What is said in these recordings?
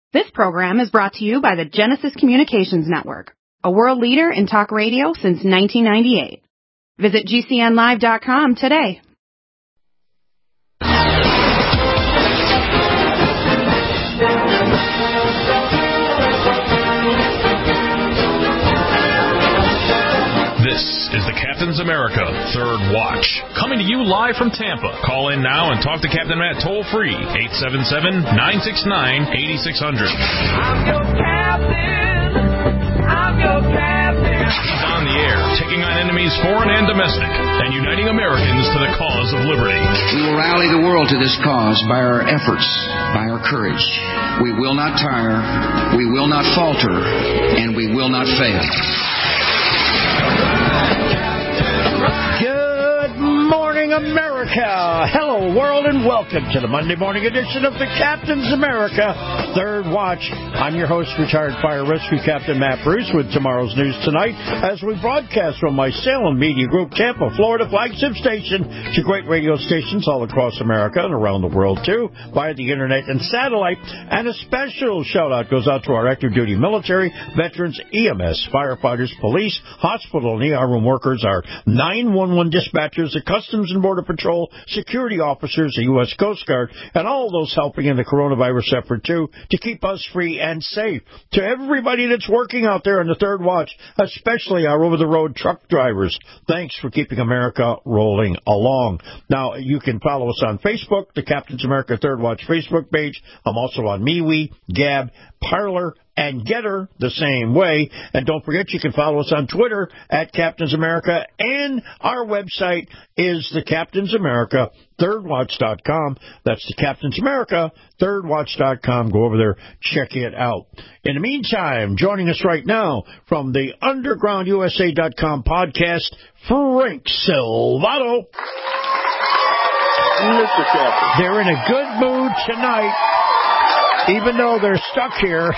This program is brought to you by the Genesis Communications Network, a world leader in talk radio since 1998. Visit GCNlive.com today. This is the Captain's America Third Watch, coming to you live from Tampa. Call in now and talk to Captain Matt toll-free, 877-969-8600. I'm your captain. I'm your captain. He's on the air, taking on enemies foreign and domestic, and uniting Americans to the cause of liberty. We will rally the world to this cause by our efforts, by our courage. We will not tire, we will not falter, and we will not fail. Good morning, America. Hello, world, and welcome to the Monday morning edition of the Captain's America Third Watch. I'm your host, retired fire rescue captain Matt Bruce, with tomorrow's news tonight as we broadcast from my Salem Media Group, Tampa, Florida flagship station to great radio stations all across America and around the world, too, via the internet and satellite. And a special shout-out goes out to our active duty military, veterans, EMS, firefighters, police, hospital and ER room workers, our 911 dispatchers, the Customs and Border Patrol, security officers, the U.S. Coast Guard, and all those helping in the coronavirus effort, too, to keep us free and safe. To everybody that's working out there in the Third Watch, especially our over-the-road truck drivers, thanks for keeping America rolling along. Now, you can follow us on Facebook, the Captain's America Third Watch Facebook page. I'm also on MeWe, Gab, Parler, and Getter the same way. And don't forget, you can follow us on Twitter at Captain's America, and our website is the Captain's America ThirdWatch.com. That's the Captain's America ThirdWatch.com. Go over there, check it out. In the meantime, joining us right now from the UndergroundUSA.com podcast, Frank Silvato. Mr. Captain. They're in a good mood tonight, even though they're stuck here.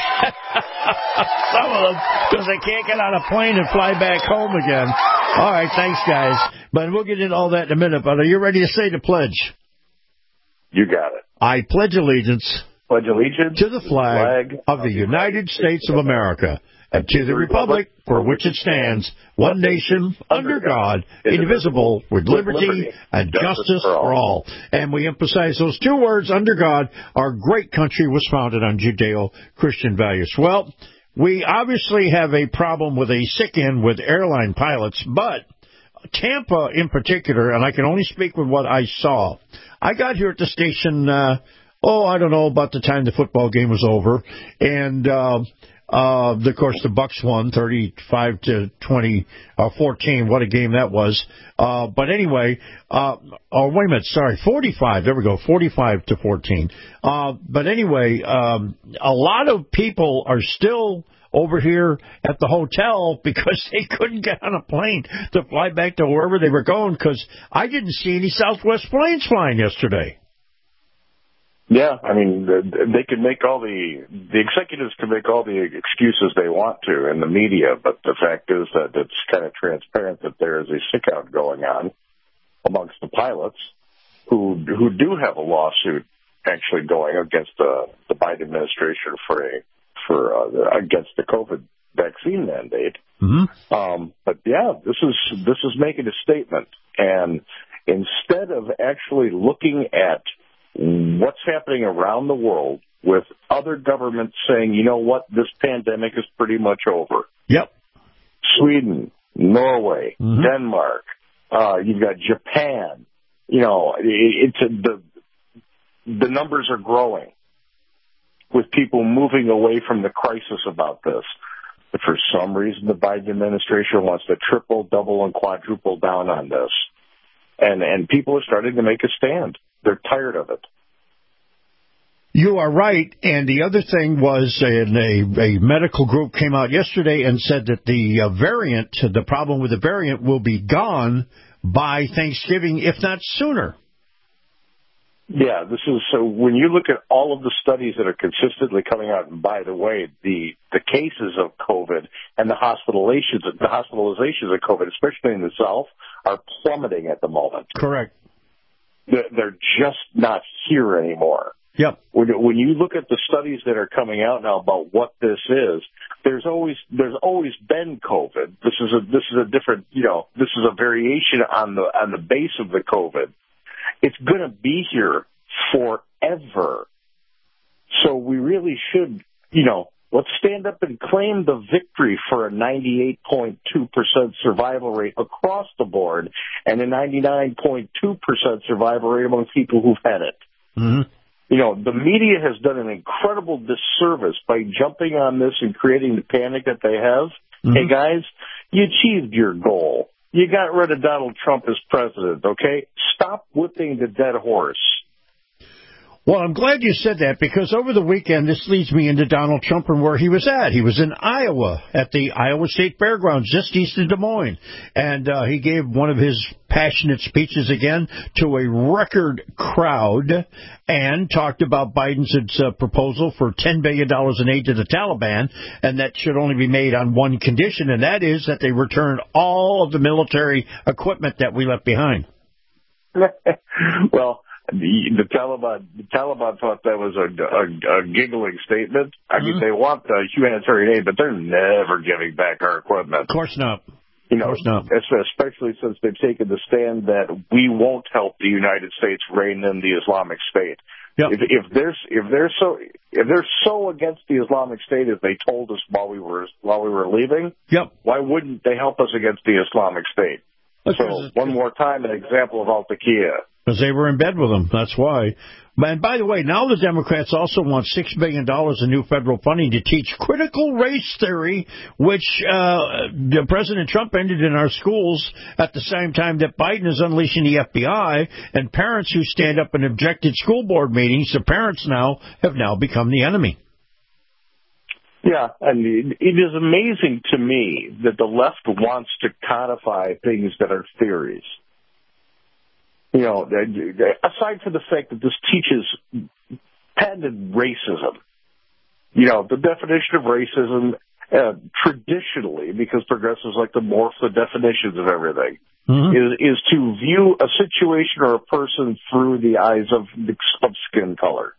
Some of them, because they can't get on a plane and fly back home again. All right, thanks, guys. But we'll get into all that in a minute. But are you ready to say the pledge? You got it. I pledge allegiance. Pledge allegiance to the flag of the United States of America, and to the republic for which it stands, one nation, under God, indivisible, with liberty and justice for all. And we emphasize those two words, under God. Our great country was founded on Judeo-Christian values. Well, we obviously have a problem with a sick-in with airline pilots, but Tampa in particular, and I can only speak with what I saw. I got here at the station, I don't know, about the time the football game was over, and of course, the Bucks won 35-14. What a game that was. But anyway, wait a minute, sorry, 45. There we go, 45-14. But anyway, a lot of people are still over here at the hotel because they couldn't get on a plane to fly back to wherever they were going, because I didn't see any Southwest planes flying yesterday. Yeah, I mean, they can make all the executives can make all the excuses they want to in the media, but the fact is that it's kind of transparent that there is a sick out going on amongst the pilots who do have a lawsuit actually going against the Biden administration against the COVID vaccine mandate. Mm-hmm. But yeah, this is making a statement, and instead of actually looking at what's happening around the world with other governments saying, you know what, this pandemic is pretty much over. Yep. Sweden, Norway, mm-hmm. Denmark, you've got Japan. You know, the numbers are growing with people moving away from the crisis about this. But for some reason, the Biden administration wants to triple, double, and quadruple down on this. And people are starting to make a stand. They're tired of it. You are right. And the other thing was a medical group came out yesterday and said that the problem with the variant will be gone by Thanksgiving, if not sooner. Yeah, so when you look at all of the studies that are consistently coming out, and by the way, the cases of COVID and the hospitalizations of COVID, especially in the South, are plummeting at the moment. Correct. They're just not here anymore. Yep. When you look at the studies that are coming out now about what this is, there's always been COVID. This is a different, this is a variation on the base of the COVID. It's going to be here forever. So we really should, let's stand up and claim the victory for a 98.2% survival rate across the board and a 99.2% survival rate among people who've had it. Mm-hmm. The media has done an incredible disservice by jumping on this and creating the panic that they have. Mm-hmm. Hey, guys, you achieved your goal. You got rid of Donald Trump as president, okay? Stop whipping the dead horse. Well, I'm glad you said that, because over the weekend, this leads me into Donald Trump and where he was at. He was in Iowa at the Iowa State Fairgrounds, just east of Des Moines. And he gave one of his passionate speeches again to a record crowd and talked about Biden's proposal for $10 billion in aid to the Taliban, and that should only be made on one condition, and that is that they return all of the military equipment that we left behind. Well, the Taliban thought that was a giggling statement. I mean, they want the humanitarian aid, but they're never giving back our equipment. Of course not. Especially since they've taken the stand that we won't help the United States rein in the Islamic State. Yep. If they're so against the Islamic State as they told us while we were leaving, yep, why wouldn't they help us against the Islamic State? So one more time, an example of Al-Taqiyya. Because they were in bed with them. That's why. And by the way, now the Democrats also want $6 billion in new federal funding to teach critical race theory, which President Trump ended in our schools at the same time that Biden is unleashing the FBI. And parents who stand up and object at school board meetings, the parents have now become the enemy. Yeah, and it is amazing to me that the left wants to codify things that are theories. Aside from the fact that this teaches patented racism, the definition of racism traditionally, because progressives like to morph the definitions of everything, is to view a situation or a person through the eyes of skin color.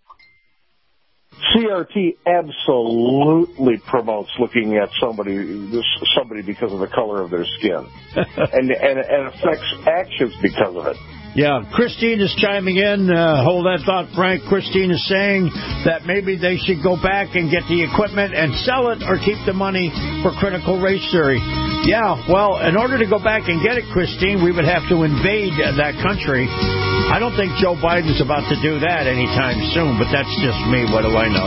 CRT absolutely promotes looking at somebody because of the color of their skin, and affects actions because of it. Yeah, Christine is chiming in. Hold that thought, Frank. Christine is saying that maybe they should go back and get the equipment and sell it or keep the money for critical race theory. Yeah, well, in order to go back and get it, Christine, we would have to invade that country. I don't think Joe Biden's about to do that anytime soon, but that's just me. What do I know?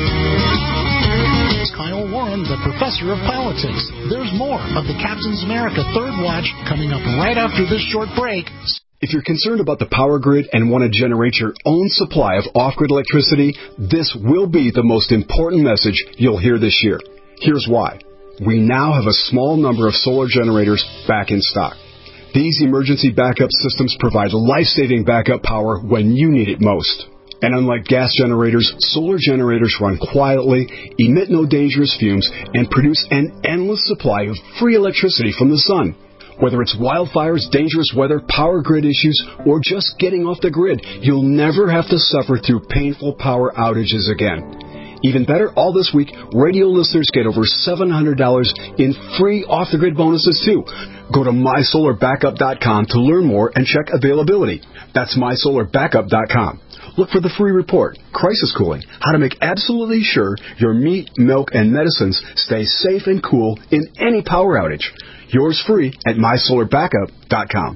It's Kyle Warren, the professor of politics. There's more of the Captain's America Third Watch coming up right after this short break. If you're concerned about the power grid and want to generate your own supply of off-grid electricity, this will be the most important message you'll hear this year. Here's why. We now have a small number of solar generators back in stock. These emergency backup systems provide life-saving backup power when you need it most. And unlike gas generators, solar generators run quietly, emit no dangerous fumes, and produce an endless supply of free electricity from the sun. Whether it's wildfires, dangerous weather, power grid issues, or just getting off the grid, you'll never have to suffer through painful power outages again. Even better, all this week, radio listeners get over $700 in free off-the-grid bonuses, too. Go to mysolarbackup.com to learn more and check availability. That's mysolarbackup.com. Look for the free report, Crisis Cooling, how to make absolutely sure your meat, milk, and medicines stay safe and cool in any power outage. Yours free at mysolarbackup.com.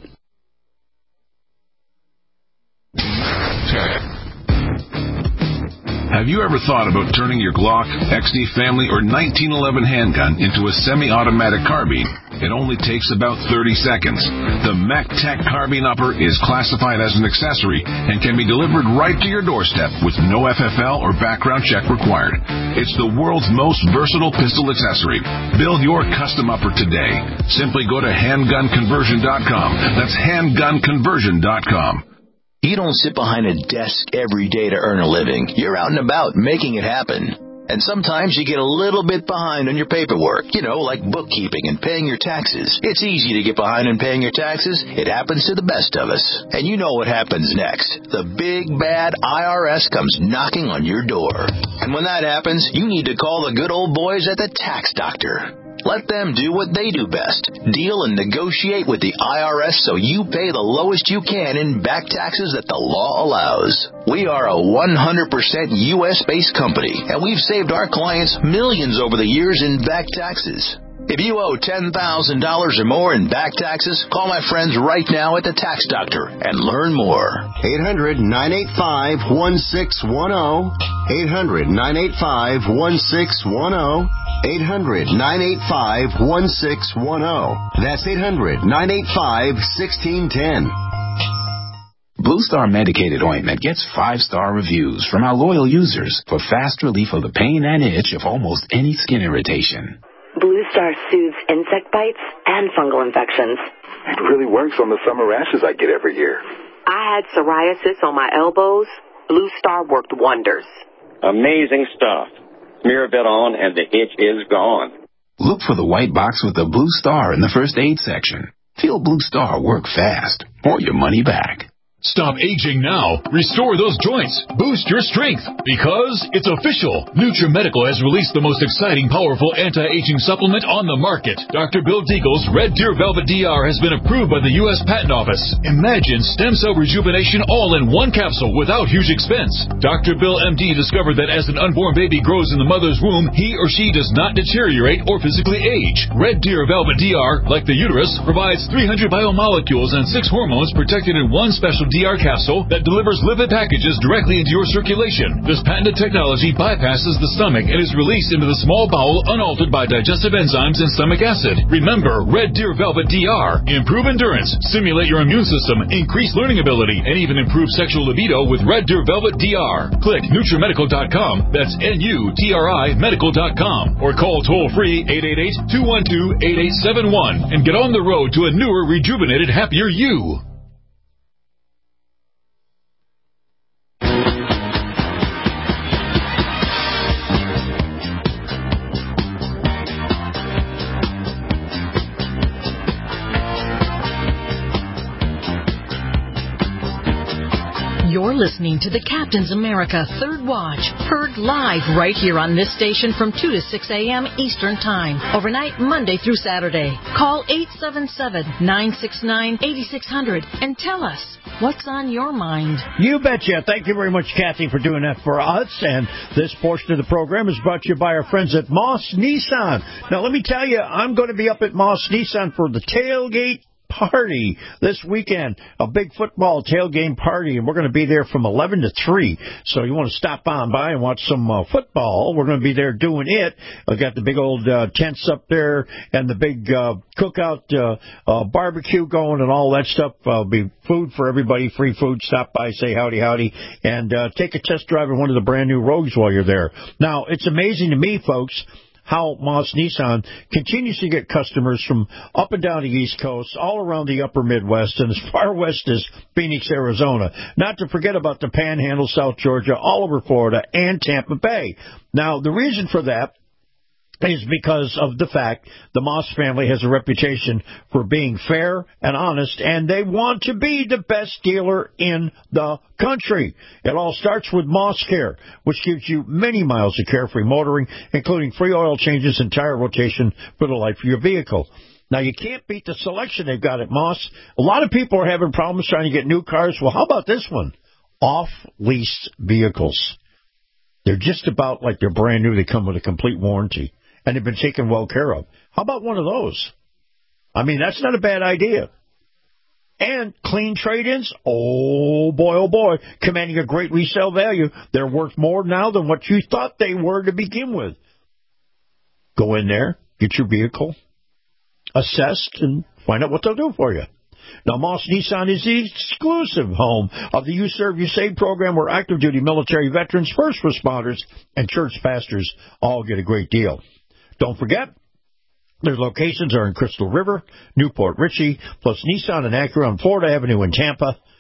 Have you ever thought about turning your Glock, XD Family, or 1911 handgun into a semi-automatic carbine? It only takes about 30 seconds. The MacTac Carbine Upper is classified as an accessory and can be delivered right to your doorstep with no FFL or background check required. It's the world's most versatile pistol accessory. Build your custom upper today. Simply go to handgunconversion.com. That's handgunconversion.com. You don't sit behind a desk every day to earn a living. You're out and about making it happen. And sometimes you get a little bit behind on your paperwork, like bookkeeping and paying your taxes. It's easy to get behind on paying your taxes. It happens to the best of us. And you know what happens next. The big, bad IRS comes knocking on your door. And when that happens, you need to call the good old boys at the Tax Doctor. Let them do what they do best. Deal and negotiate with the IRS so you pay the lowest you can in back taxes that the law allows. We are a 100% U.S.-based company, and we've saved our clients millions over the years in back taxes. If you owe $10,000 or more in back taxes, call my friends right now at the Tax Doctor and learn more. 800-985-1610. 800-985-1610. 800-985-1610. That's 800-985-1610. Blue Star Medicated Ointment gets 5-star reviews from our loyal users for fast relief of the pain and itch of almost any skin irritation. Blue Star soothes insect bites and fungal infections. It really works on the summer rashes I get every year. I had psoriasis on my elbows. Blue Star worked wonders. Amazing stuff. Smear a bit on and the itch is gone. Look for the white box with the Blue Star in the first aid section. Feel Blue Star work fast or your money back. Stop aging now. Restore those joints. Boost your strength. Because it's official. NutriMedical has released the most exciting, powerful anti-aging supplement on the market. Dr. Bill Deagle's Red Deer Velvet DR has been approved by the U.S. Patent Office. Imagine stem cell rejuvenation all in one capsule without huge expense. Dr. Bill MD discovered that as an unborn baby grows in the mother's womb, he or she does not deteriorate or physically age. Red Deer Velvet DR, like the uterus, provides 300 biomolecules and 6 hormones protected in one special DR capsule that delivers lipid packages directly into your circulation. This patented technology bypasses the stomach and is released into the small bowel unaltered by digestive enzymes and stomach acid. Remember, Red Deer Velvet DR. Improve endurance, stimulate your immune system, increase learning ability, and even improve sexual libido with Red Deer Velvet DR. Click NutriMedical.com, that's NUTRI Medical.com, or call toll-free 888-212-8871 and get on the road to a newer, rejuvenated, happier you. You're listening to the Captain's America Third Watch, heard live right here on this station from 2 to 6 a.m. Eastern Time, overnight Monday through Saturday. Call 877-969-8600 and tell us what's on your mind. You betcha. Thank you very much, Kathy, for doing that for us. And this portion of the program is brought to you by our friends at Moss Nissan. Now, let me tell you, I'm going to be up at Moss Nissan for the tailgate party this weekend, a big football tailgate party, and we're going to be there from 11 to 3. So you want to stop on by and watch some football. We're going to be there doing it. I've got the big old tents up there and the big cookout barbecue going and all that stuff. Be food for everybody, free food. Stop by, say howdy, howdy, and take a test drive in one of the brand new Rogues while you're there. Now, it's amazing to me, folks, how Moss Nissan continues to get customers from up and down the East Coast, all around the upper Midwest, and as far west as Phoenix, Arizona. Not to forget about the Panhandle, South Georgia, all over Florida, and Tampa Bay. Now, the reason for that is because of the fact the Moss family has a reputation for being fair and honest, and they want to be the best dealer in the country. It all starts with Moss Care, which gives you many miles of carefree motoring, including free oil changes and tire rotation for the life of your vehicle. Now, you can't beat the selection they've got at Moss. A lot of people are having problems trying to get new cars. Well, how about this one? Off-lease vehicles. They're just about like they're brand new. They come with a complete warranty, and they've been taken well care of. How about one of those? I mean, that's not a bad idea. And clean trade-ins, oh boy, commanding a great resale value. They're worth more now than what you thought they were to begin with. Go in there, get your vehicle assessed, and find out what they'll do for you. Now, Moss Nissan is the exclusive home of the You Serve, You Save program, where active duty military veterans, first responders, and church pastors all get a great deal. Don't forget, their locations are in Crystal River, Newport Richey, plus Nissan and Acura on Florida Avenue in Tampa.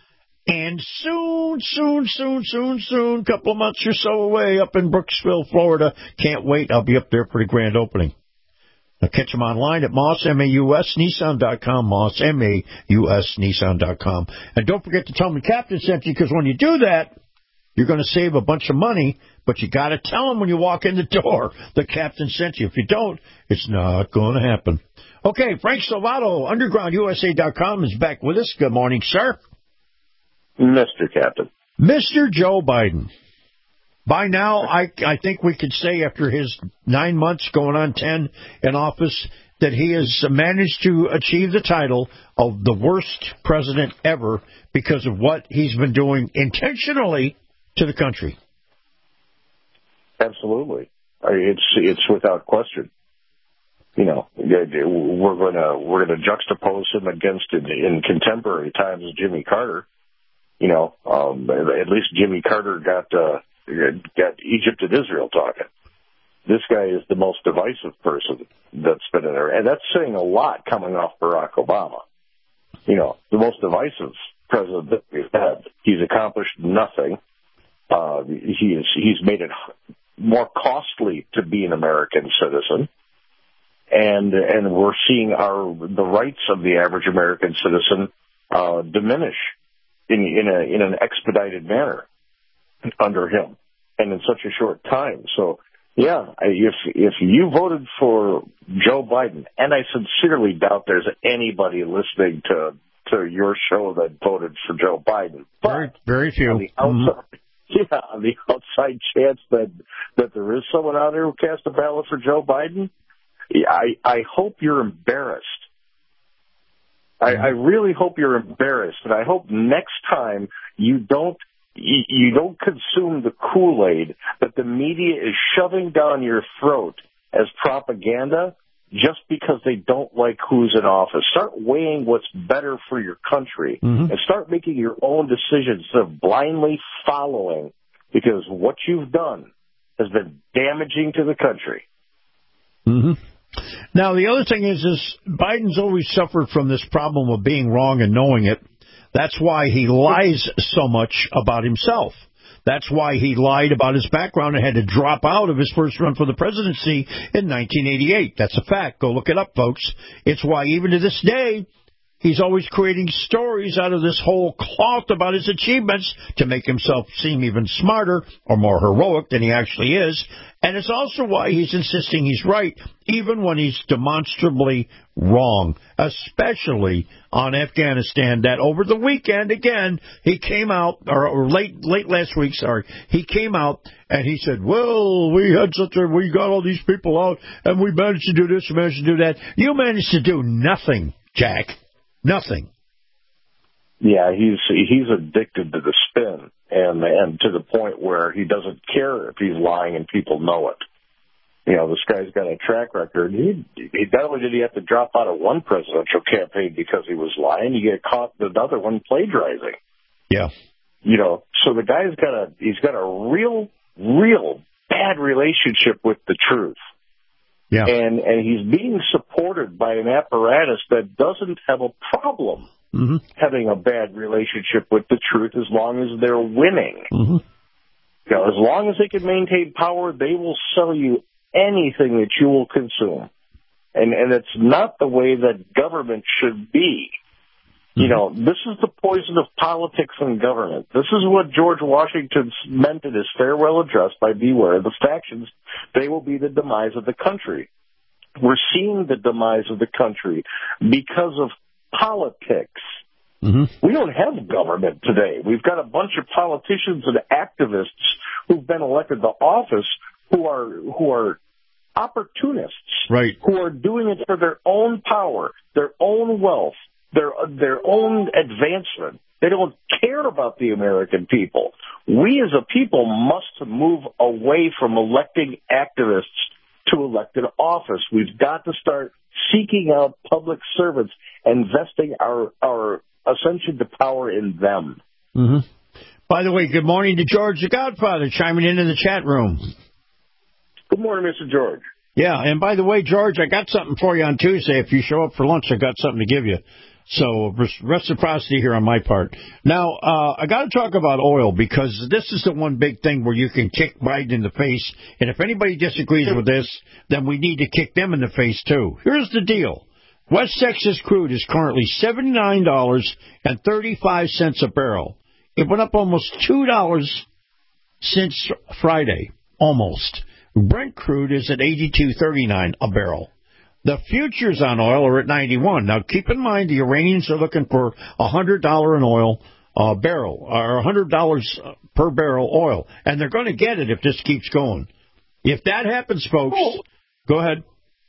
And soon, couple of months or so away, up in Brooksville, Florida. Can't wait. I'll be up there for the grand opening. Now catch them online at MausNissan.com, MausNissan.com. And don't forget to tell me Captain sent you, because when you do that, you're going to save a bunch of money, but you got to tell them when you walk in the door the Captain sent you. If you don't, it's not going to happen. Okay, Frank Salvato, UndergroundUSA.com, is back with us. Good morning, sir. Mr. Captain. Mr. Joe Biden. By now, I think we could say after his 9 months going on 10 in office that he has managed to achieve the title of the worst president ever because of what he's been doing intentionally to the country. Absolutely. It's without question. You know, we're gonna juxtapose him against in contemporary times Jimmy Carter. You know, at least Jimmy Carter got Egypt and Israel talking. This guy is the most divisive person that's been in there, and that's saying a lot coming off Barack Obama. You know, the most divisive president that we've had. He's accomplished nothing. He's made it more costly to be an American citizen, and we're seeing the rights of the average American citizen diminish in an expedited manner under him, and in such a short time. So, yeah, if you voted for Joe Biden, and I sincerely doubt there's anybody listening to your show that voted for Joe Biden, but very few. On the outside chance that there is someone out there who cast a ballot for Joe Biden, I hope you're embarrassed. I really hope you're embarrassed, and I hope next time you don't consume the Kool-Aid that the media is shoving down your throat as propaganda just because they don't like who's in office. Start weighing what's better for your country and start making your own decisions instead of blindly following, because what you've done has been damaging to the country. Now, the other thing is Biden's always suffered from this problem of being wrong and knowing it. That's why he lies so much about himself. That's why he lied about his background and had to drop out of his first run for the presidency in 1988. That's a fact. Go look it up, folks. It's why even to this day, he's always creating stories out of this whole cloth about his achievements to make himself seem even smarter or more heroic than he actually is. And it's also why he's insisting he's right, even when he's demonstrably wrong, especially on Afghanistan, that over the weekend, again, he came out, or late last week, he came out and he said, well, we got all these people out, and we managed to do this, we managed to do that. You managed to do nothing, Jack. Nothing. Yeah, he's addicted to the spin, and to the point where he doesn't care if he's lying and people know it. You know, this guy's got a track record. He not only did he have to drop out of one presidential campaign because he was lying, he got caught in another one plagiarizing. Yeah. You know, so the guy's got a real bad relationship with the truth. Yeah. And he's being supported by an apparatus that doesn't have a problem having a bad relationship with the truth as long as they're winning. You know, as long as they can maintain power, they will sell you anything that you will consume. And it's not the way that government should be. You know, this is the poison of politics and government. This is what George Washington meant in his farewell address by beware of the factions. They will be the demise of the country. We're seeing the demise of the country because of politics. We don't have government today. We've got a bunch of politicians and activists who've been elected to office who are opportunists, right? Who are doing it for their own power, their own wealth, their own advancement. They don't care about the American people. We as a people must move away from electing activists to elected office. We've got to start seeking out public servants and vesting our ascension to power in them. By the way, good morning to George the Godfather chiming into the chat room. Good morning, Mr. George. Yeah, and by the way, George, I got something for you on Tuesday. If you show up for lunch, I got something to give you. So reciprocity here on my part. Now, I got to talk about oil because this is the one big thing where you can kick Biden in the face. And if anybody disagrees with this, then we need to kick them in the face, too. Here's the deal. West Texas crude is currently $79.35 a barrel. It went up almost $2 since Friday, almost. Brent crude is at $82.39 a barrel. The futures on oil are at 91. Now, keep in mind the Iranians are looking for $100 an oil barrel, or $100 per barrel oil, and they're going to get it if this keeps going. If that happens, folks, go ahead.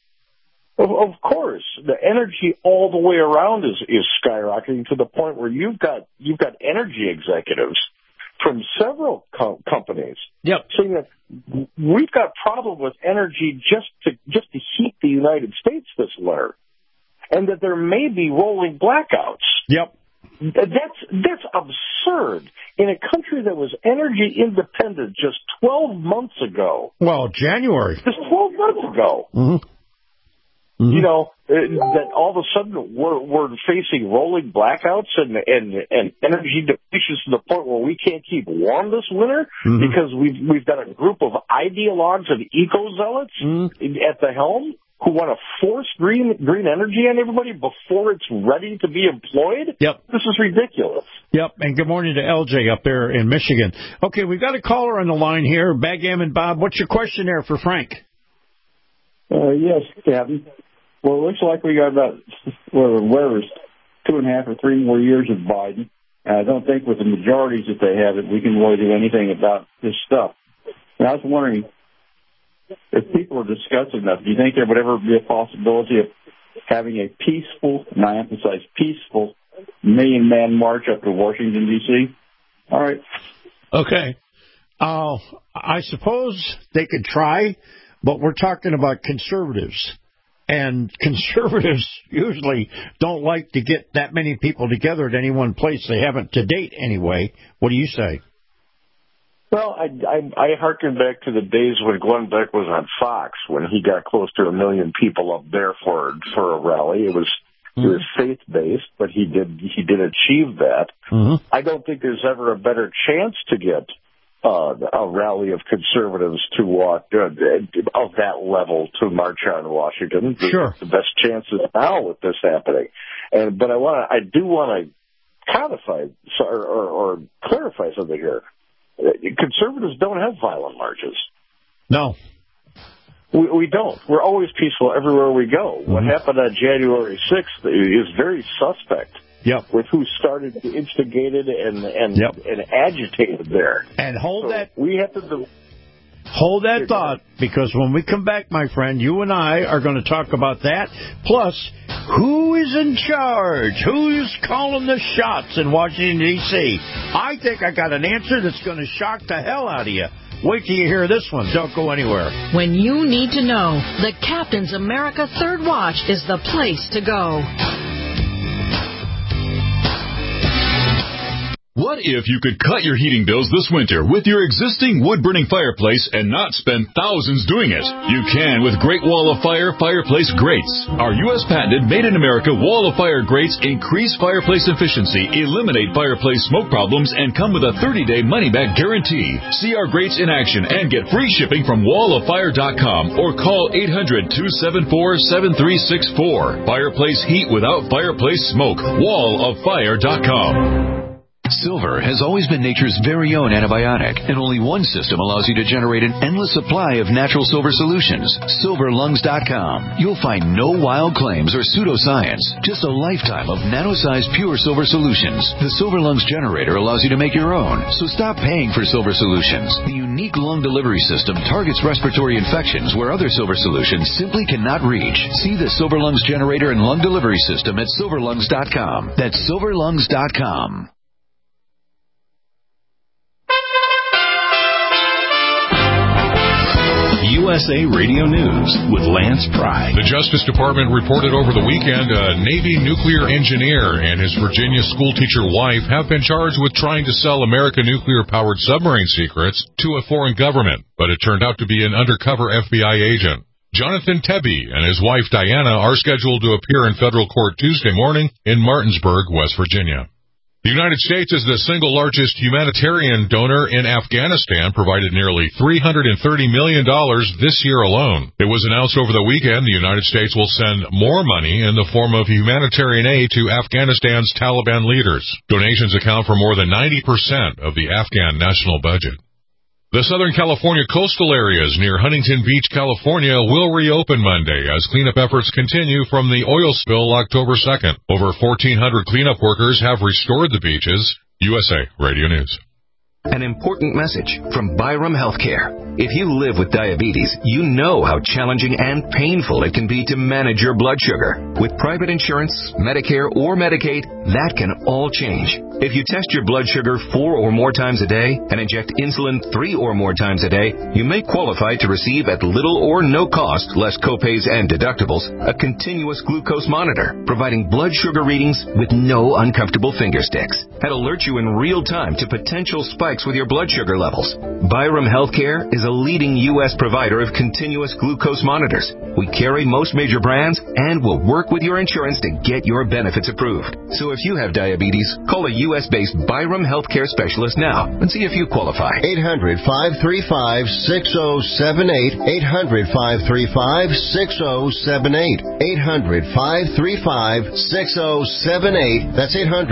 Of course, the energy all the way around is skyrocketing to the point where you've got energy executives from several companies. Yep. Saying that we've got problem with energy just to heat the United States this winter, and that there may be rolling blackouts. Yep. That's absurd in a country that was energy independent just 12 months ago. Well, January. Just 12 months ago. Mm-hmm. Mm-hmm. You know, that all of a sudden we're facing rolling blackouts and energy depletions to the point where we can't keep warm this winter because we've got a group of ideologues and eco-zealots at the helm who want to force green energy on everybody before it's ready to be employed. Yep. This is ridiculous. Yep, and good morning to LJ up there in Michigan. Okay, we've got a caller on the line here, Backgammon Bob. What's your question there for Frank? Yes, Captain. Well, it looks like we got about, whatever, 2.5 or 3 more years of Biden. And I don't think with the majorities that they have, that we can really do anything about this stuff. And I was wondering, if people are discussing that, do you think there would ever be a possibility of having a peaceful, and I emphasize peaceful, million-man march up to Washington, D.C.? All right. Okay. I suppose they could try, but we're talking about conservatives. And conservatives usually don't like to get that many people together at any one place. They haven't to date anyway. What do you say? Well, I hearken back to the days when Glenn Beck was on Fox, when he got close to 1 million people up there for a rally. It was faith-based, but he did achieve that. Mm-hmm. I don't think there's ever a better chance to get a rally of conservatives to walk of that level to march on Washington. Sure. The best chances now with this happening. But I do want to codify or clarify something here. Conservatives don't have violent marches. No. We don't. We're always peaceful everywhere we go. What happened on January 6th is very suspect. Yep. With who started, instigated, and agitated there. And hold that thought, because when we come back, my friend, you and I are going to talk about that. Plus, who is in charge? Who's calling the shots in Washington, D.C.? I think I got an answer that's going to shock the hell out of you. Wait till you hear this one. Don't go anywhere. When you need to know, the Captain's America Third Watch is the place to go. What if you could cut your heating bills this winter with your existing wood-burning fireplace and not spend thousands doing it? You can with Great Wall of Fire fireplace grates. Our U.S. patented made-in-America Wall of Fire grates increase fireplace efficiency, eliminate fireplace smoke problems, and come with a 30-day money-back guarantee. See our grates in action and get free shipping from walloffire.com or call 800-274-7364. Fireplace heat without fireplace smoke. walloffire.com. Silver has always been nature's very own antibiotic, and only one system allows you to generate an endless supply of natural silver solutions. SilverLungs.com. You'll find no wild claims or pseudoscience, just a lifetime of nano-sized pure silver solutions. The Silver Lungs generator allows you to make your own, so stop paying for silver solutions. The unique lung delivery system targets respiratory infections where other silver solutions simply cannot reach. See the Silver Lungs generator and lung delivery system at SilverLungs.com. That's SilverLungs.com. USA Radio News with Lance Pry. The Justice Department reported over the weekend a Navy nuclear engineer and his Virginia schoolteacher wife have been charged with trying to sell American nuclear-powered submarine secrets to a foreign government, but it turned out to be an undercover FBI agent. Jonathan Tebbe and his wife Diana are scheduled to appear in federal court Tuesday morning in Martinsburg, West Virginia. The United States is the single largest humanitarian donor in Afghanistan, provided nearly $330 million this year alone. It was announced over the weekend the United States will send more money in the form of humanitarian aid to Afghanistan's Taliban leaders. Donations account for more than 90% of the Afghan national budget. The Southern California coastal areas near Huntington Beach, California will reopen Monday as cleanup efforts continue from the oil spill October 2nd. Over 1,400 cleanup workers have restored the beaches. USA Radio News. An important message from Byram Healthcare. If you live with diabetes, you know how challenging and painful it can be to manage your blood sugar. With private insurance, Medicare, or Medicaid, that can all change. If you test your blood sugar 4 or more times a day and inject insulin 3 or more times a day, you may qualify to receive at little or no cost, less copays and deductibles, a continuous glucose monitor, providing blood sugar readings with no uncomfortable finger sticks. That alert you in real time to potential spikes with your blood sugar levels. Byram Healthcare is a leading U.S. provider of continuous glucose monitors. We carry most major brands and will work with your insurance to get your benefits approved. So if you have diabetes, call a U.S.-based Byram Healthcare specialist now and see if you qualify. 800-535-6078. 800-535-6078. 800-535-6078. That's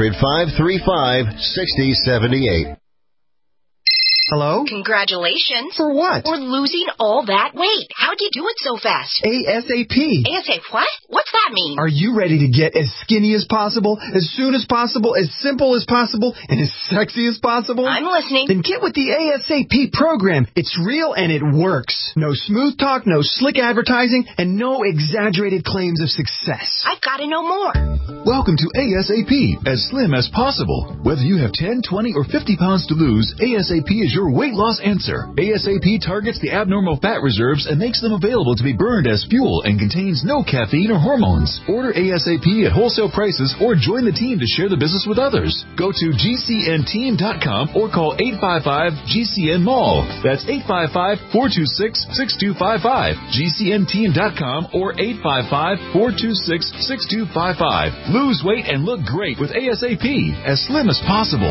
800-535-6078. Hello? Congratulations. For what? For losing all that weight. How'd you do it so fast? ASAP. ASAP what? What's that mean? Are you ready to get as skinny as possible, as soon as possible, as simple as possible, and as sexy as possible? I'm listening. Then get with the ASAP program. It's real and it works. No smooth talk, no slick advertising, and no exaggerated claims of success. I've got to know more. Welcome to ASAP, as slim as possible. Whether you have 10, 20, or 50 pounds to lose, ASAP is your weight loss answer. ASAP targets the abnormal fat reserves and makes them available to be burned as fuel and contains no caffeine or hormones. Order ASAP at wholesale prices or join the team to share the business with others. Go to GCNteam.com or call 855-GCN-MALL. That's 855-426-6255. GCNteam.com or 855-426-6255. Lose weight and look great with ASAP, as slim as possible.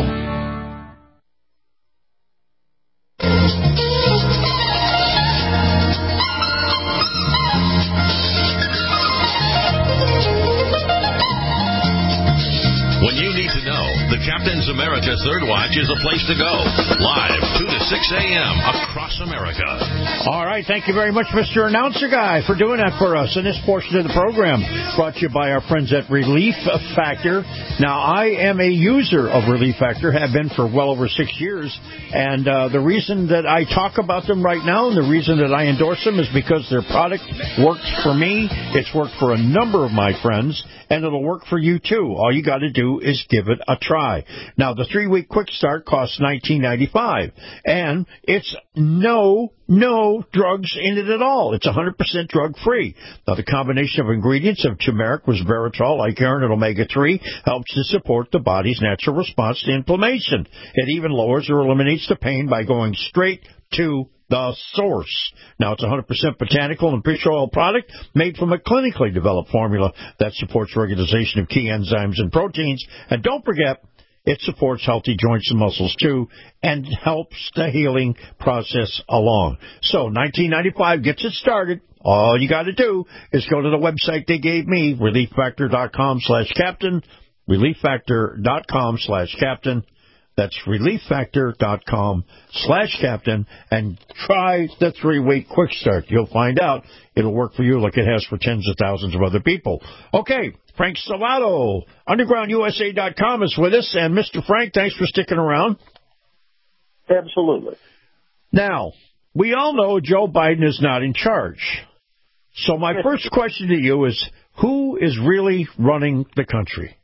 When you need to know, the Captain's America Third Watch is a place to go. Live 2 to 6 a.m. across America. All right, thank you very much, Mr. Announcer Guy, for doing that for us in this portion of the program. Brought to you by our friends at Relief Factor. Now, I am a user of Relief Factor, have been for well over 6 years, and the reason that I talk about them right now and the reason that I endorse them is because their product works for me. It's worked for a number of my friends, and it'll work for you, too. All you got to do is give it a try. Now, the 3-week quick start costs $19.95, and it's no drugs in it at all. It's 100% drug-free. Now, the combination of ingredients of turmeric, resveratrol, icariin, and omega-3 helps to support the body's natural response to inflammation. It even lowers or eliminates the pain by going straight to the source. Now, it's 100% botanical and fish oil product made from a clinically developed formula that supports regulation of key enzymes and proteins. And don't forget, it supports healthy joints and muscles, too, and helps the healing process along. So, $19.95 gets it started. All you got to do is go to the website they gave me, relieffactor.com/captain, relieffactor.com/captain. That's relieffactor.com/captain, and try the 3-week quick start. You'll find out it'll work for you like it has for tens of thousands of other people. Okay, Frank Salato, UndergroundUSA.com is with us, and Mr. Frank, thanks for sticking around. Absolutely. Now, we all know Joe Biden is not in charge. So my first question to you is, who is really running the country?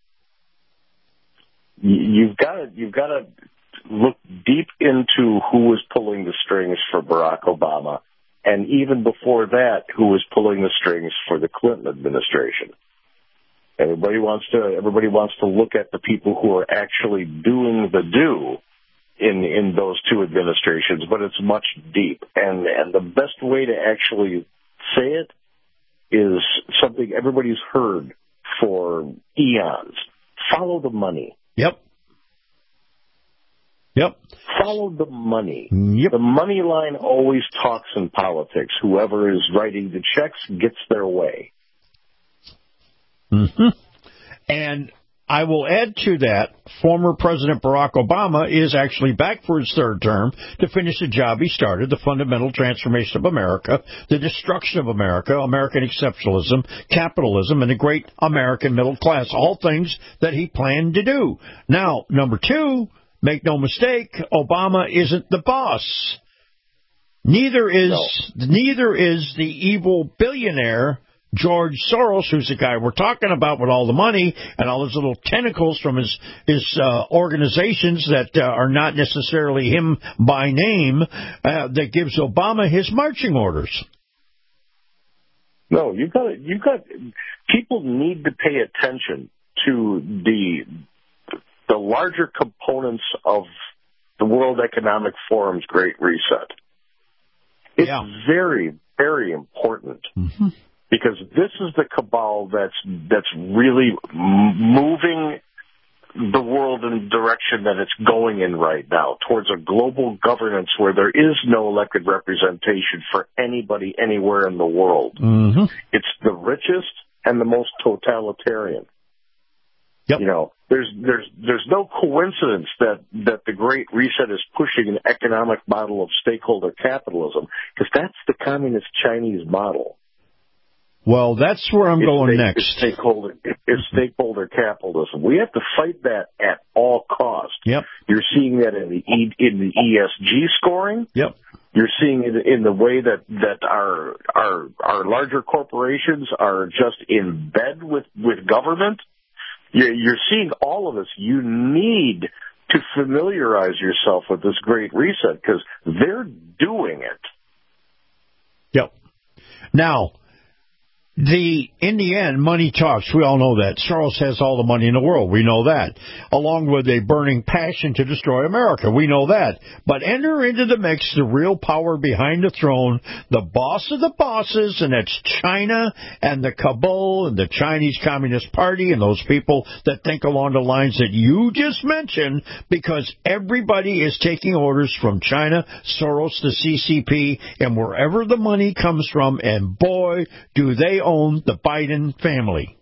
You've got to look deep into who was pulling the strings for Barack Obama, and even before that, who was pulling the strings for the Clinton administration. Everybody wants to look at the people who are actually doing the do in those two administrations, but it's much deep. And the best way to actually say it is something everybody's heard for eons. Follow the money. Yep. Follow the money. Yep. The money line always talks in politics. Whoever is writing the checks gets their way. Mm-hmm. And I will add to that, former President Barack Obama is actually back for his third term to finish the job he started, the fundamental transformation of America, the destruction of America, American exceptionalism, capitalism, and the great American middle class, all things that he planned to do. Now, number two, make no mistake, Obama isn't the boss. Neither is the evil billionaire George Soros, who's the guy we're talking about with all the money and all his little tentacles from his organizations that are not necessarily him by name, that gives Obama his marching orders. No, you got people need to pay attention to the larger components of the World Economic Forum's Great Reset. It's very, very important. Mm-hmm. Because this is the cabal that's really moving the world in the direction that it's going in right now, towards a global governance where there is no elected representation for anybody anywhere in the world. Mm-hmm. It's the richest and the most totalitarian. Yep. You know, there's no coincidence that the Great Reset is pushing an economic model of stakeholder capitalism, because that's the communist Chinese model. Well, that's where I'm going next. It's stakeholder capitalism. We have to fight that at all costs. Yep. You're seeing that in the ESG scoring. Yep. You're seeing it in the way that our larger corporations are just in bed with government. You're seeing all of this. You need to familiarize yourself with this Great Reset because they're doing it. Yep. Now, in the end, money talks. We all know that. Soros has all the money in the world. We know that. Along with a burning passion to destroy America. We know that. But enter into the mix the real power behind the throne, the boss of the bosses, and that's China and the cabal and the Chinese Communist Party and those people that think along the lines that you just mentioned, because everybody is taking orders from China, Soros, the CCP, and wherever the money comes from, and boy, do they own the Biden family.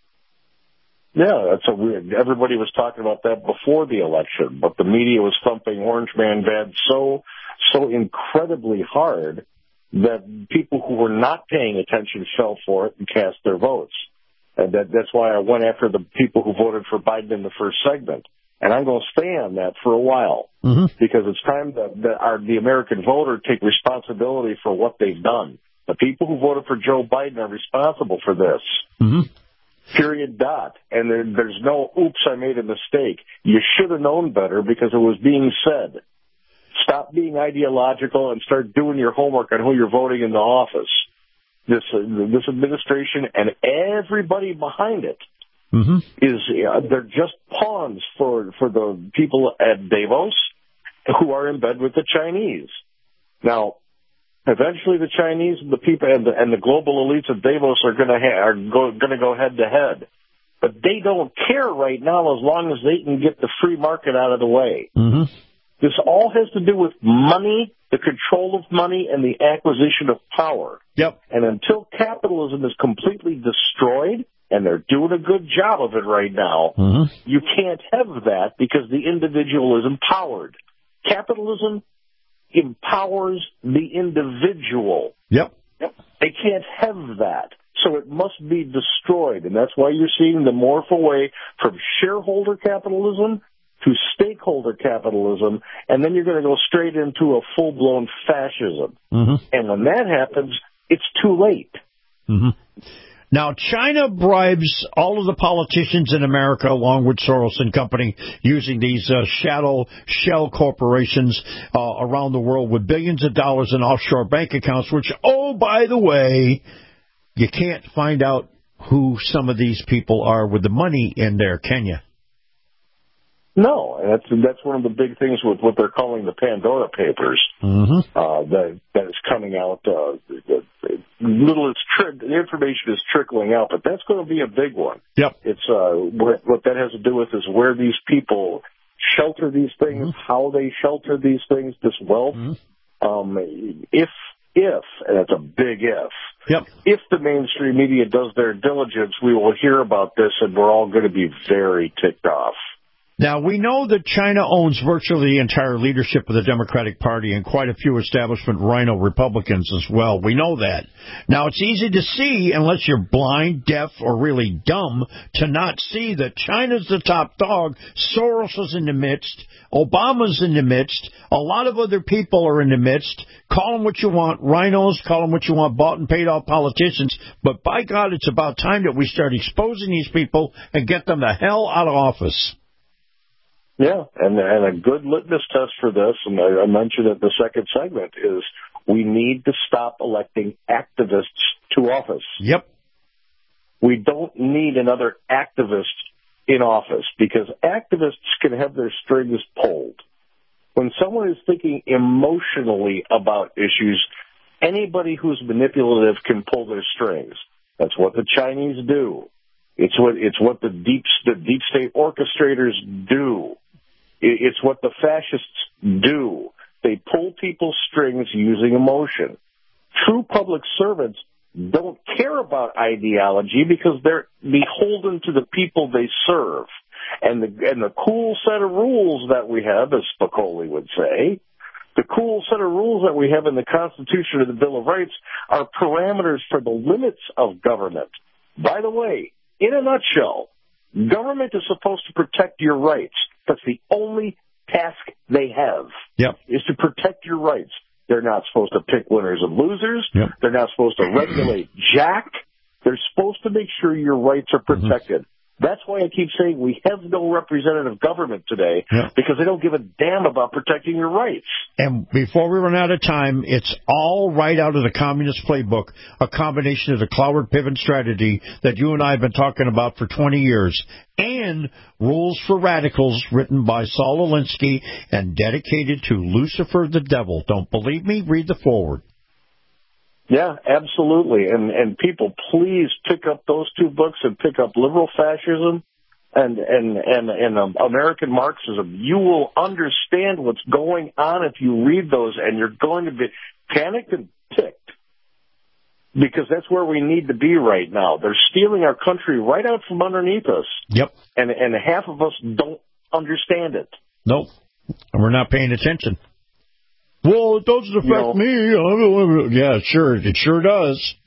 Yeah, that's a weird. Everybody was talking about that before the election, but the media was thumping Orange Man bad so incredibly hard that people who were not paying attention fell for it and cast their votes. And that's why I went after the people who voted for Biden in the first segment. And I'm going to stay on that for a while, because it's time that the American voter take responsibility for what they've done. The people who voted for Joe Biden are responsible for this. Mm-hmm. Period. Dot. And there's no, oops, I made a mistake. You should have known better because it was being said. Stop being ideological and start doing your homework on who you're voting in the office. This administration and everybody behind it they're just pawns for the people at Davos who are in bed with the Chinese. Now, eventually, the Chinese, the people, and the global elites of Davos are going to go head to head, but they don't care right now as long as they can get the free market out of the way. Mm-hmm. This all has to do with money, the control of money, and the acquisition of power. Yep. And until capitalism is completely destroyed, and they're doing a good job of it right now, you can't have that because the individual is empowered. Capitalism empowers the individual. Yep. They can't have that. So it must be destroyed. And that's why you're seeing the morph away from shareholder capitalism to stakeholder capitalism. And then you're going to go straight into a full-blown fascism. And when that happens, it's too late. Now, China bribes all of the politicians in America, along with Soros and company, using these shadow shell corporations around the world with billions of dollars in offshore bank accounts, which, oh, by the way, you can't find out who some of these people are with the money in there, can you? No, and that's one of the big things with what they're calling the Pandora Papers. That is coming out. The information is trickling out, but that's going to be a big one. Yep. It's what that has to do with is where these people shelter these things, how they shelter these things, this wealth. If, and it's a big if the mainstream media does their diligence, we will hear about this, and we're all going to be very ticked off. Now, we know that China owns virtually the entire leadership of the Democratic Party and quite a few establishment rhino Republicans as well. We know that. Now, it's easy to see, unless you're blind, deaf, or really dumb, to not see that China's the top dog. Soros is in the midst. Obama's in the midst. A lot of other people are in the midst. Call them what you want, rhinos. Call them what you want, bought and paid off politicians. But by God, it's about time that we start exposing these people and get them the hell out of office. Yeah, and a good litmus test for this, and I mentioned it in the second segment, is we need to stop electing activists to office. Yep. We don't need another activist in office because activists can have their strings pulled. When someone is thinking emotionally about issues, anybody who's manipulative can pull their strings. That's what the Chinese do. It's what the deep state orchestrators do. It's what the fascists do. They pull people's strings using emotion. True public servants don't care about ideology because they're beholden to the people they serve. And the cool set of rules that we have, as Spicoli would say, the cool set of rules that we have in the Constitution and the Bill of Rights are parameters for the limits of government. By the way, in a nutshell, government is supposed to protect your rights. That's the only task they have, is to protect your rights. They're not supposed to pick winners and losers. They're not supposed to regulate jack. They're supposed to make sure your rights are protected. That's why I keep saying we have no representative government today, because they don't give a damn about protecting your rights. And before we run out of time, it's all right out of the Communist Playbook, a combination of the Cloward-Piven strategy that you and I have been talking about for 20 years, and Rules for Radicals written by Saul Alinsky and dedicated to Lucifer the Devil. Don't believe me? Read the foreword. Yeah, absolutely. And people, please pick up those two books and pick up Liberal Fascism and American Marxism. You will understand what's going on if you read those, and you're going to be panicked and ticked, because that's where we need to be right now. They're stealing our country right out from underneath us. Yep. And half of us don't understand it. Nope. And we're not paying attention. Well, it doesn't affect me. Yeah, sure. It sure does.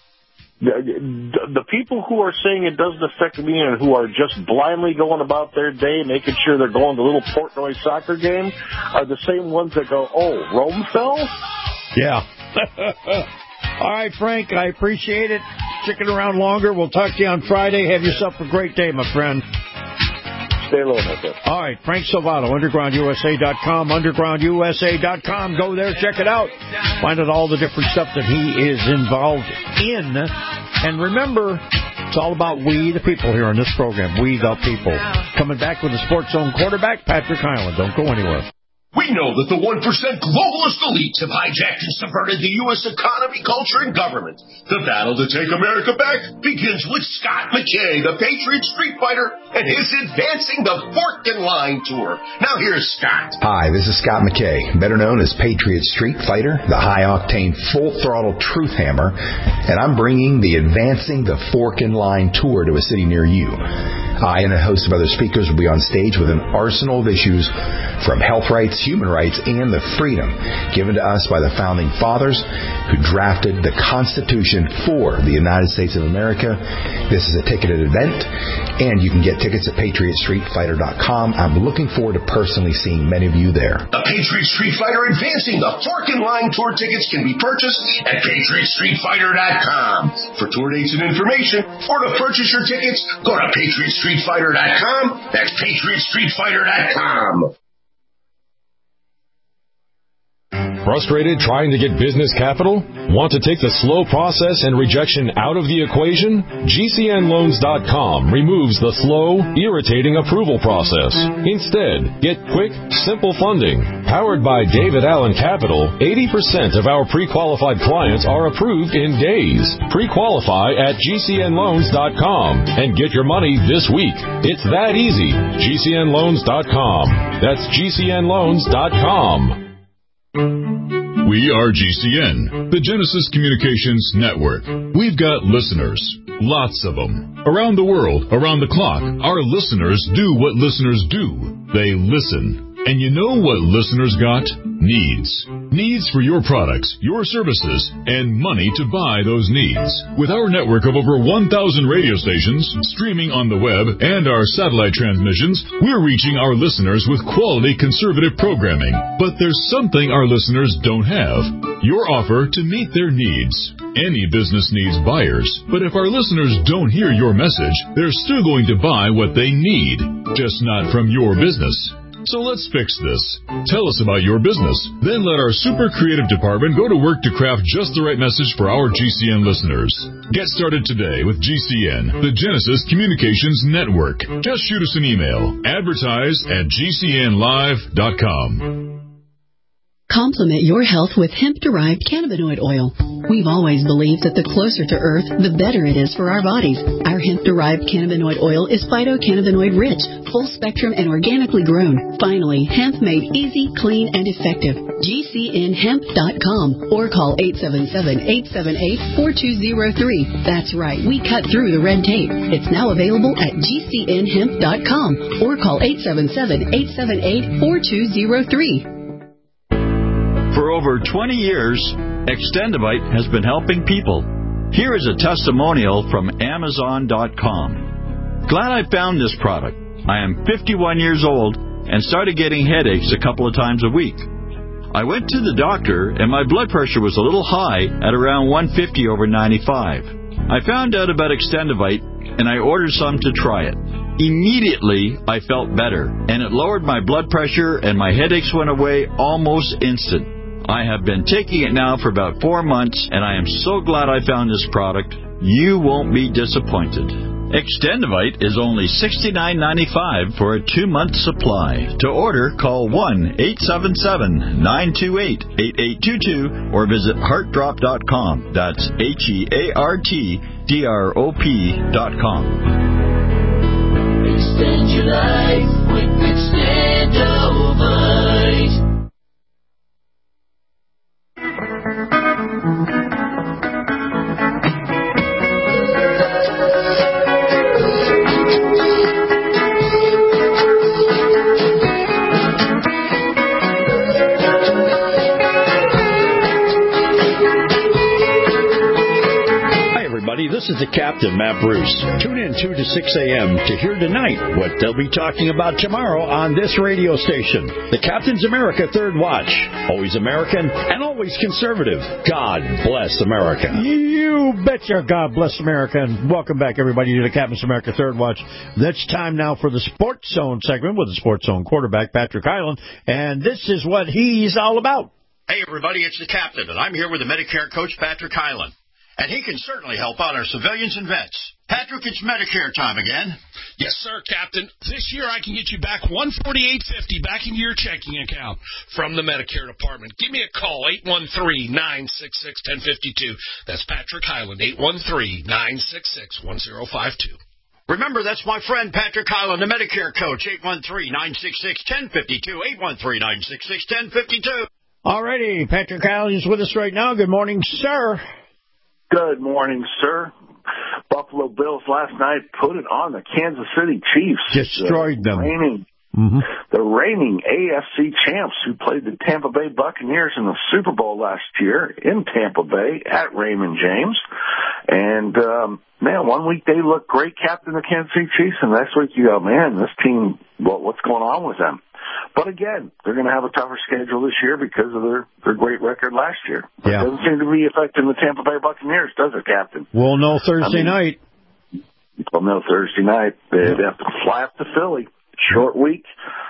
The people who are saying it doesn't affect me and who are just blindly going about their day, making sure they're going to little Portnoy soccer game, are the same ones that go, oh, Rome fell? Yeah. All right, Frank, I appreciate it. Sticking around longer. We'll talk to you on Friday. Have yourself a great day, my friend. Stay low, my friend. All right, Frank Salvato, UndergroundUSA.com, UndergroundUSA.com. Go there, check it out. Find out all the different stuff that he is involved in. And remember, it's all about we, the people, here on this program. We, the people. Coming back with the Sports Zone quarterback, Patrick Hyland. Don't go anywhere. We know that the 1% globalist elites have hijacked and subverted the U.S. economy, culture, and government. The battle to take America back begins with Scott McKay, the Patriot Street Fighter, and his Advancing the Fork and Line Tour. Now here's Scott. Hi, this is Scott McKay, better known as Patriot Street Fighter, the high-octane, full-throttle truth hammer, and I'm bringing the Advancing the Fork and Line Tour to a city near you. I and a host of other speakers will be on stage with an arsenal of issues from health rights, human rights, and the freedom given to us by the Founding Fathers who drafted the Constitution for the United States of America. This is a ticketed event, and you can get tickets at PatriotStreetFighter.com. I'm looking forward to personally seeing many of you there. The Patriot Street Fighter Advancing the Fork and Line Tour tickets can be purchased at PatriotStreetFighter.com. For tour dates and information, or to purchase your tickets, go to PatriotStreetFighter.com. That's PatriotStreetFighter.com. Frustrated trying to get business capital? Want to take the slow process and rejection out of the equation? GCNLoans.com removes the slow, irritating approval process. Instead, get quick, simple funding. Powered by David Allen Capital, 80% of our pre-qualified clients are approved in days. Pre-qualify at GCNLoans.com and get your money this week. It's that easy. GCNLoans.com. That's GCNLoans.com. We are GCN, the Genesis Communications Network. We've got listeners, lots of them. Around the world, around the clock, our listeners do what listeners do. They listen. And you know what listeners got? Needs. Needs for your products, your services, and money to buy those needs. With our network of over 1,000 radio stations, streaming on the web, and our satellite transmissions, we're reaching our listeners with quality conservative programming. But there's something our listeners don't have. Your offer to meet their needs. Any business needs buyers, but if our listeners don't hear your message, they're still going to buy what they need, just not from your business. So let's fix this. Tell us about your business. Then let our super creative department go to work to craft just the right message for our GCN listeners. Get started today with GCN, the Genesis Communications Network. Just shoot us an email. Advertise@GCNlive.com. Complement your health with hemp-derived cannabinoid oil. We've always believed that the closer to Earth, the better it is for our bodies. Our hemp-derived cannabinoid oil is phytocannabinoid-rich, full-spectrum, and organically grown. Finally, hemp made easy, clean, and effective. GCNhemp.com or call 877-878-4203. That's right, we cut through the red tape. It's now available at GCNhemp.com or call 877-878-4203. For over 20 years, Extendivite has been helping people. Here is a testimonial from Amazon.com. Glad I found this product. I am 51 years old and started getting headaches a couple of times a week. I went to the doctor and my blood pressure was a little high at around 150 over 95. I found out about Extendivite and I ordered some to try it. Immediately, I felt better, and it lowered my blood pressure and my headaches went away almost instant. I have been taking it now for about 4 months, and I am so glad I found this product. You won't be disappointed. Extendivite is only $69.95 for a 2-month supply. To order, call 1-877-928-8822 or visit heartdrop.com. That's HEARTDROP.com. Extend your life with Extendivite. This is the Captain, Matt Bruce. Tune in 2 to 6 a.m. to hear tonight what they'll be talking about tomorrow on this radio station. The Captain's America Third Watch. Always American and always conservative. God bless America. You betcha. God bless America. And welcome back, everybody, to the Captain's America Third Watch. That's time now for the Sports Zone segment with the Sports Zone quarterback, Patrick Hyland. And this is what he's all about. Hey, everybody, it's the Captain, and I'm here with the Medicare coach, Patrick Hyland. And he can certainly help out our civilians and vets. Patrick, it's Medicare time again. Yes, sir, Captain. This year I can get you back $148.50 back into your checking account from the Medicare department. Give me a call, 813-966-1052. That's Patrick Hyland, 813-966-1052. Remember, that's my friend Patrick Hyland, the Medicare coach, 813-966-1052, 813-966-1052. All righty, Patrick Hyland is with us right now. Good morning, sir. Good morning, sir. Buffalo Bills last night put it on the Kansas City Chiefs. Destroyed them. The reigning AFC champs who played the Tampa Bay Buccaneers in the Super Bowl last year in Tampa Bay at Raymond James. And, man, 1 week they look great, captain the Kansas City Chiefs, and next week you go, man, this team, what's going on with them? But again, they're going to have a tougher schedule this year because of their great record last year. Yeah. It doesn't seem to be affecting the Tampa Bay Buccaneers, does it, Captain? We'll know Thursday night. We'll know Thursday night. They have to fly up to Philly. Short week.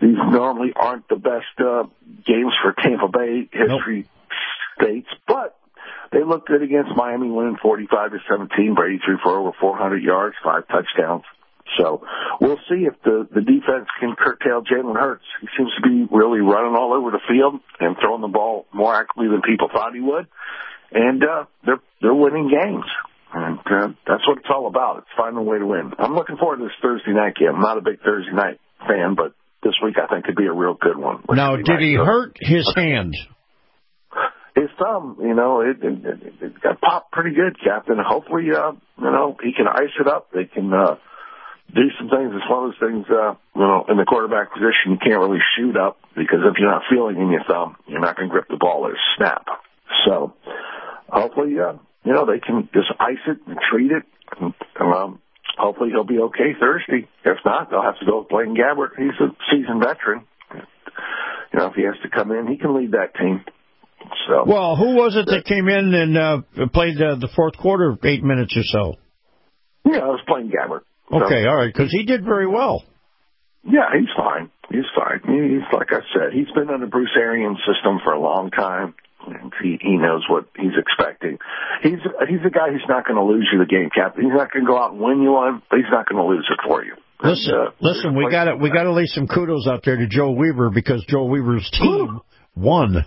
these normally aren't the best games for Tampa Bay history states, but they look good against Miami, winning 45-17. Brady threw for over 400 yards, 5 touchdowns. So we'll see if the defense can curtail Jalen Hurts. He seems to be really running all over the field and throwing the ball more accurately than people thought he would. And they're winning games. And that's what it's all about. It's finding a way to win. I'm looking forward to this Thursday night game. I'm not a big Thursday night fan, but this week I think could be a real good one. Now, did he hurt his hand? His thumb, it got popped pretty good, Captain. Hopefully, he can ice it up. They can do some things. It's one of those things, in the quarterback position, you can't really shoot up because if you're not feeling in your thumb, you're not going to grip the ball at a snap. So hopefully, they can just ice it and treat it. And, hopefully he'll be okay Thursday. If not, they'll have to go with Blaine Gabbert. He's a seasoned veteran. If he has to come in, he can lead that team. So, well, who was it that came in and played the fourth quarter, 8 minutes or so? Yeah, it was Blaine Gabbert. Okay, all right, because he did very well. Yeah, he's fine. He's fine. He's like I said, he's been in the Bruce Arians system for a long time. And he knows what he's expecting. He's a guy who's not going to lose you the game, Captain. He's not going to go out and win you one, but he's not going to lose it for you. Listen, we got to lay some kudos out there to Joe Weaver because Joe Weaver's team won.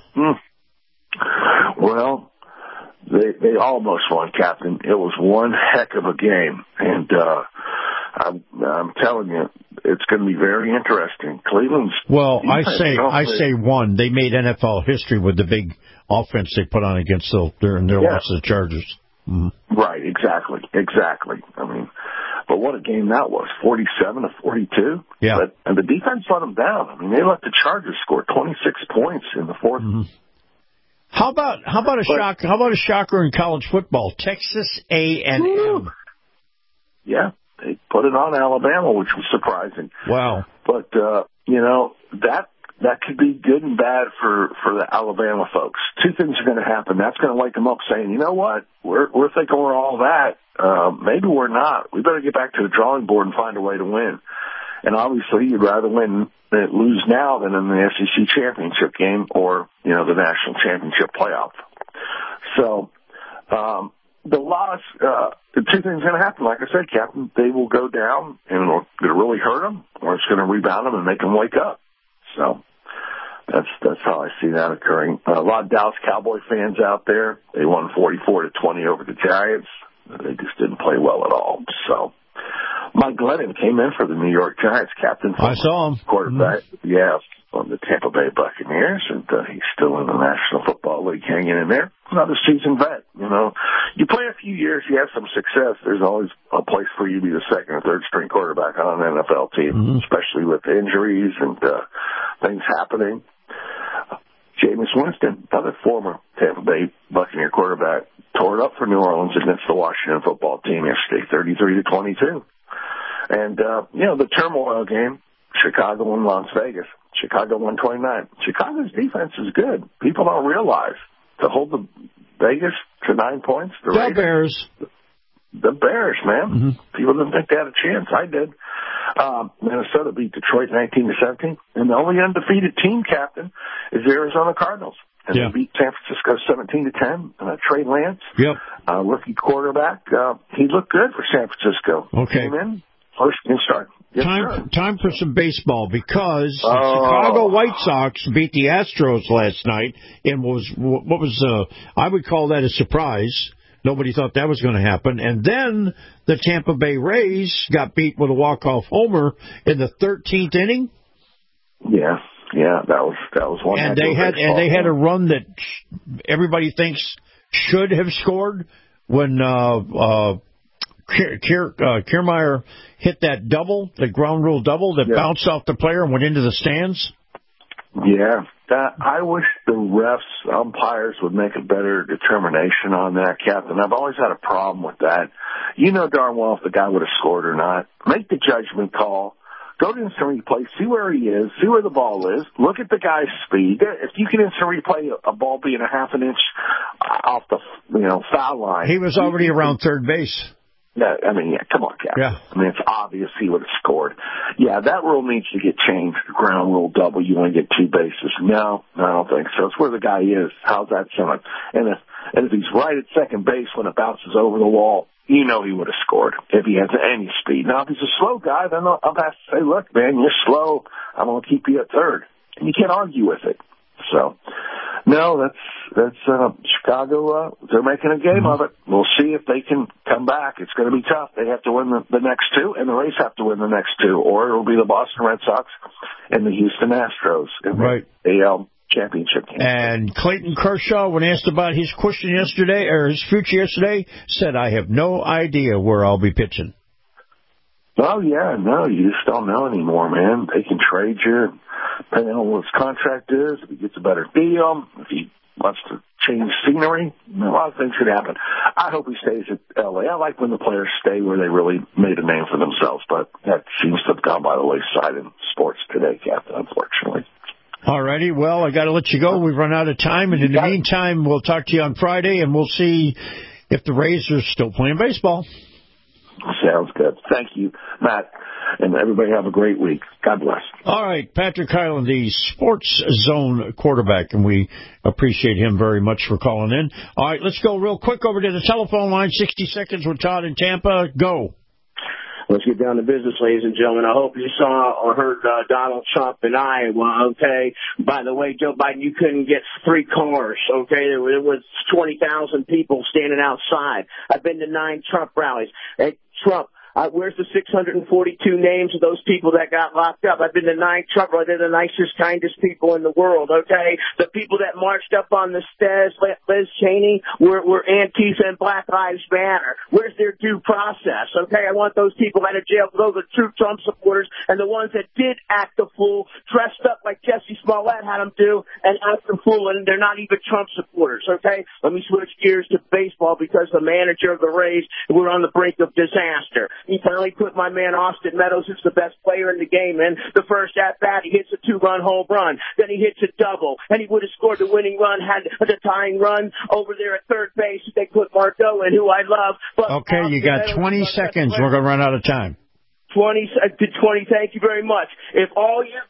Well, they almost won, Captain. It was one heck of a game, and I'm telling you, it's going to be very interesting. Cleveland's I say won. They made NFL history with the big offense they put on against their loss to the Chargers. Mm-hmm. Right, exactly. I mean, but what a game that was, 47-42. Yeah. And the defense let them down. I mean, they let the Chargers score 26 points in the fourth. Mm-hmm. How about a shocker in college football? Texas A&M. Yeah, they put it on Alabama, which was surprising. Wow. But that could be good and bad for the Alabama folks. Two things are going to happen. That's going to wake them up saying, you know what, we're thinking we're all that. Maybe we're not. We better get back to the drawing board and find a way to win. And obviously, you'd rather lose now than in the SEC championship game or, the national championship playoff. So, the loss, the two things are going to happen. Like I said, Captain, they will go down and it'll really hurt them, or it's going to rebound them and make them wake up. So that's how I see that occurring. A lot of Dallas Cowboy fans out there. They won 44-20 over the Giants. They just didn't play well at all. So Mike Glennon came in for the New York Giants, Captain. I saw him. Quarterback, on the Tampa Bay Buccaneers, and he's still in the National Football League hanging in there. Another seasoned vet, You play a few years, you have some success, there's always a place for you to be the second or third string quarterback on an NFL team, especially with injuries and things happening. Jameis Winston, another former Tampa Bay Buccaneer quarterback, tore it up for New Orleans against the Washington football team yesterday, 33-22. And, the turmoil game, Chicago and Las Vegas. Chicago 129. Chicago's defense is good. People don't realize to hold the Vegas to 9 points. The Bears. The Bears, man. Mm-hmm. People didn't think they had a chance. I did. Minnesota beat Detroit 19-17. And the only undefeated team, Captain, is the Arizona Cardinals. And they beat San Francisco 17-10. Trey Lance, rookie quarterback, he looked good for San Francisco. Okay. Came in, first game start. Yes, time for some baseball because the Chicago White Sox beat the Astros last night and I would call that a surprise. Nobody thought that was going to happen. And then the Tampa Bay Rays got beat with a walk-off homer in the 13th inning. Yeah, that was one. And they had a run that everybody thinks should have scored when Kiermaier hit that double, the ground rule double that bounced off the player and went into the stands. Yeah, I wish the refs, umpires would make a better determination on that, Captain. I've always had a problem with that. You know darn well if the guy would have scored or not. Make the judgment call. Go to instant replay, see where he is, see where the ball is, look at the guy's speed. If you can instant replay a ball being a half an inch off the foul line. He was already around third base. No, I mean, yeah, come on, Captain. Yeah. I mean, it's obvious he would have scored. Yeah, that rule needs to get changed. Ground rule double, you only get 2 bases. No, I don't think so. It's where the guy is. How's that sound? And if he's right at second base when it bounces over the wall, you know he would have scored if he has any speed. Now, if he's a slow guy, then I'll have to say, look, man, you're slow. I'm going to keep you at third. And you can't argue with it. So, no, that's Chicago. They're making a game of it. We'll see if they can come back. It's going to be tough. They have to win the next 2, and the Rays have to win the next 2, or it'll be the Boston Red Sox and the Houston Astros in the AL championship game. And Clayton Kershaw, when asked about his question yesterday, or his future yesterday, said, I have no idea where I'll be pitching. Oh, yeah, no, you just don't know anymore, man. They can trade you, depending on what his contract is, if he gets a better deal, if he wants to change scenery. A lot of things could happen. I hope he stays at L.A. I like when the players stay where they really made a name for themselves, but that seems to have gone by the wayside in sports today, Captain, unfortunately. All righty. Well, I got to let you go. We've run out of time, and in the meantime, we'll talk to you on Friday, and we'll see if the Rays are still playing baseball. Sounds good. Thank you, Matt, and everybody have a great week. God bless. All right, Patrick Hyland, the Sports Zone quarterback, and we appreciate him very much for calling in. All right, let's go real quick over to the telephone line. 60 seconds with Todd in Tampa. Go. Let's get down to business, ladies and gentlemen. I hope you saw or heard Donald Trump in Iowa, okay? By the way, Joe Biden, you couldn't get 3 cars, okay? There was 20,000 people standing outside. I've been to 9 Trump rallies. Hey, Trump, where's the 642 names of those people that got locked up? I've been to 9 Trump rallies. They're the nicest, kindest people in the world, okay? The people that marched up on the stairs, Liz Cheney, were Antifa and Black Lives Matter. Where's their due process, okay? I want those people out of jail. Those are true Trump supporters, and the ones that did act a fool, dressed up like Jesse Smollett had them do, and act a fool, and they're not even Trump supporters, okay? Let me switch gears to baseball because the manager of the Rays, we're on the brink of disaster. He finally put my man Austin Meadows, who's the best player in the game, in. The first at-bat, he hits a 2-run home run. Then he hits a double, and he would have scored the winning run, had the tying run over there at third base. They put Margot in, who I love. But okay, you got 20 seconds. We're going to run out of time. 20, thank you very much. If all you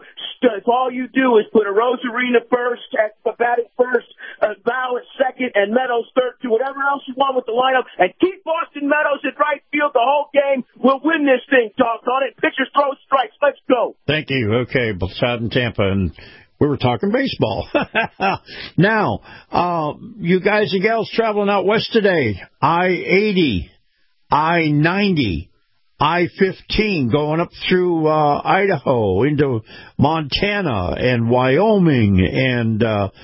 do is put a Rosarina first, batting first, Ballot second, and Meadows third, do whatever else you want with the lineup, and keep Austin Meadows at right field the whole game, we'll win this thing, doggone it. Pitchers throw strikes. Let's go. Thank you. Okay, Todd in Tampa, and we were talking baseball. Now, you guys and gals traveling out west today, I-80, I-90, I-15 going up through Idaho into Montana and Wyoming and,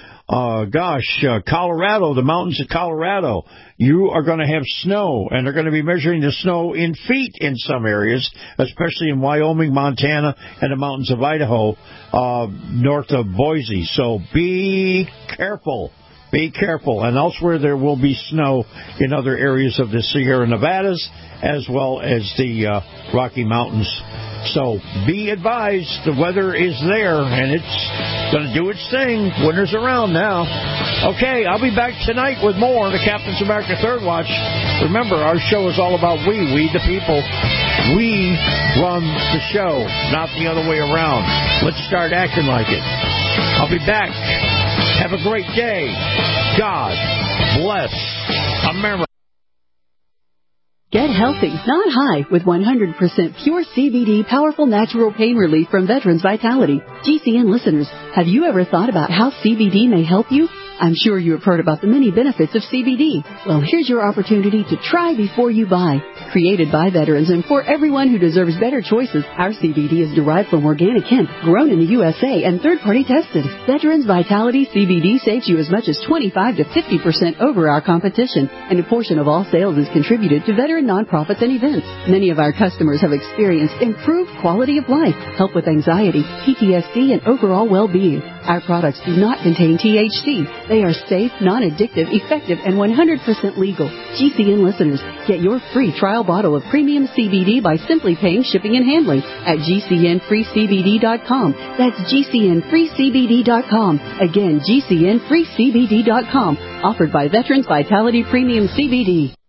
Colorado, the mountains of Colorado. You are going to have snow, and they're going to be measuring the snow in feet in some areas, especially in Wyoming, Montana, and the mountains of Idaho, north of Boise. So be careful. Be careful. And elsewhere there will be snow in other areas of the Sierra Nevadas as well as the Rocky Mountains. So be advised, the weather is there, and it's going to do its thing. Winter's around now. Okay, I'll be back tonight with more the Captain's America Third Watch. Remember, our show is all about we the people. We run the show, not the other way around. Let's start acting like it. I'll be back. Have a great day. God bless America. Get healthy, not high, with 100% pure CBD powerful natural pain relief from Veterans Vitality. GCN listeners, have you ever thought about how CBD may help you? I'm sure you have heard about the many benefits of CBD. Well, here's your opportunity to try before you buy. Created by veterans and for everyone who deserves better choices, our CBD is derived from organic hemp, grown in the USA, and third-party tested. Veterans Vitality CBD saves you as much as 25 to 50% over our competition, and a portion of all sales is contributed to veteran nonprofits and events. Many of our customers have experienced improved quality of life, help with anxiety, PTSD, and overall well-being. Our products do not contain THC. They are safe, non-addictive, effective, and 100% legal. GCN listeners, get your free trial bottle of premium CBD by simply paying shipping and handling at GCNFreeCBD.com. That's GCNFreeCBD.com. Again, GCNFreeCBD.com. Offered by Veterans Vitality Premium CBD.